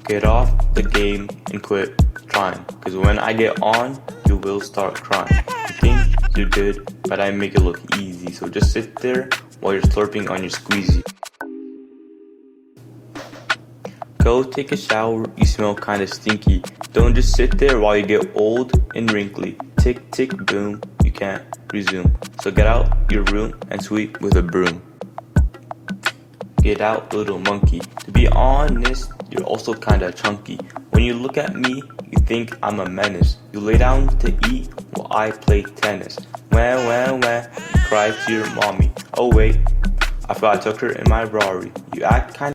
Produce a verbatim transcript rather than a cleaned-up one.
Get off the game and quit trying, cause when I get on, you will start crying. You think you're good, but I make it look easy, so just sit there while you're slurping on your squeezy. Go take a shower, you smell kinda stinky. Don't just sit there while you get old and wrinkly. Tick tick boom, you can't resume. So get out your room and sweep with a broom. Get out, little monkey. To be honest, you're also kinda chunky. When you look at me, you think I'm a menace. You lay down to eat while I play tennis. Wah wah wah, you cry to your mommy. Oh wait, I forgot I took her in my Rari. You act kinda